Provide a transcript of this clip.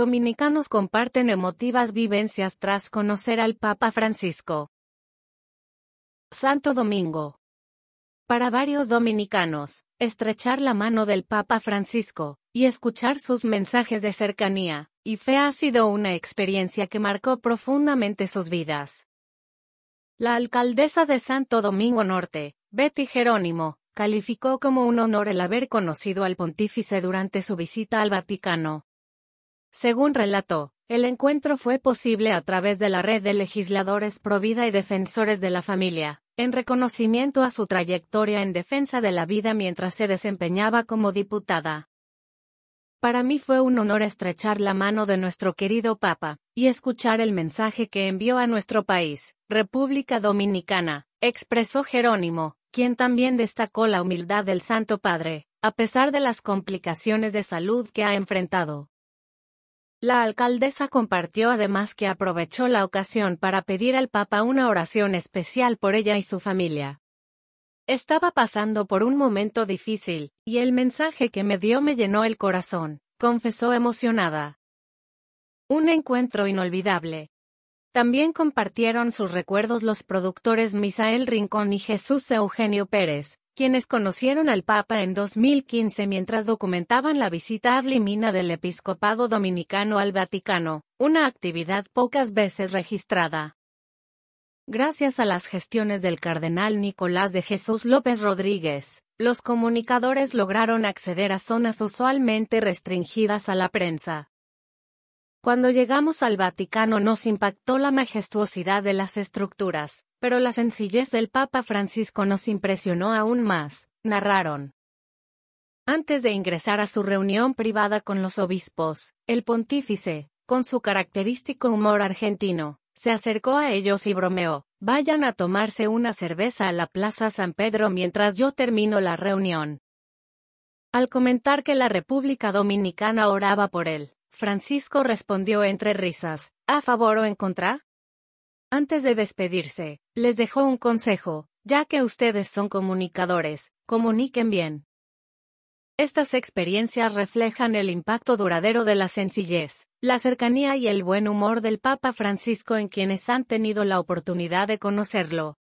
dominicanos comparten emotivas vivencias tras conocer al Papa Francisco. Santo Domingo. Para varios dominicanos, estrechar la mano del Papa Francisco y escuchar sus mensajes de cercanía y fe ha sido una experiencia que marcó profundamente sus vidas. La alcaldesa de Santo Domingo Norte, Betty Jerónimo, calificó como un honor el haber conocido al pontífice durante su visita al Vaticano. Según relató, el encuentro fue posible a través de la red de legisladores Provida y Defensores de la Familia, en reconocimiento a su trayectoria en defensa de la vida mientras se desempeñaba como diputada. Para mí fue un honor estrechar la mano de nuestro querido Papa, y escuchar el mensaje que envió a nuestro país, República Dominicana, expresó Jerónimo, quien también destacó la humildad del Santo Padre, a pesar de las complicaciones de salud que ha enfrentado. La alcaldesa compartió además que aprovechó la ocasión para pedir al Papa una oración especial por ella y su familia. Estaba pasando por un momento difícil, y el mensaje que me dio me llenó el corazón, confesó emocionada. Un encuentro inolvidable. También compartieron sus recuerdos los productores Misael Rincón y Jesús Eugenio Pérez, quienes conocieron al Papa en 2015 mientras documentaban la visita ad limina del episcopado dominicano al Vaticano, una actividad pocas veces registrada. Gracias a las gestiones del cardenal Nicolás de Jesús López Rodríguez, los comunicadores lograron acceder a zonas usualmente restringidas a la prensa. Cuando llegamos al Vaticano nos impactó la majestuosidad de las estructuras, pero la sencillez del Papa Francisco nos impresionó aún más, narraron. Antes de ingresar a su reunión privada con los obispos, el pontífice, con su característico humor argentino, se acercó a ellos y bromeó: vayan a tomarse una cerveza a la Plaza San Pedro mientras yo termino la reunión. Al comentar que la República Dominicana oraba por él, Francisco respondió entre risas: ¿a favor o en contra? Antes de despedirse, les dejó un consejo: ya que ustedes son comunicadores, comuniquen bien. Estas experiencias reflejan el impacto duradero de la sencillez, la cercanía y el buen humor del Papa Francisco en quienes han tenido la oportunidad de conocerlo.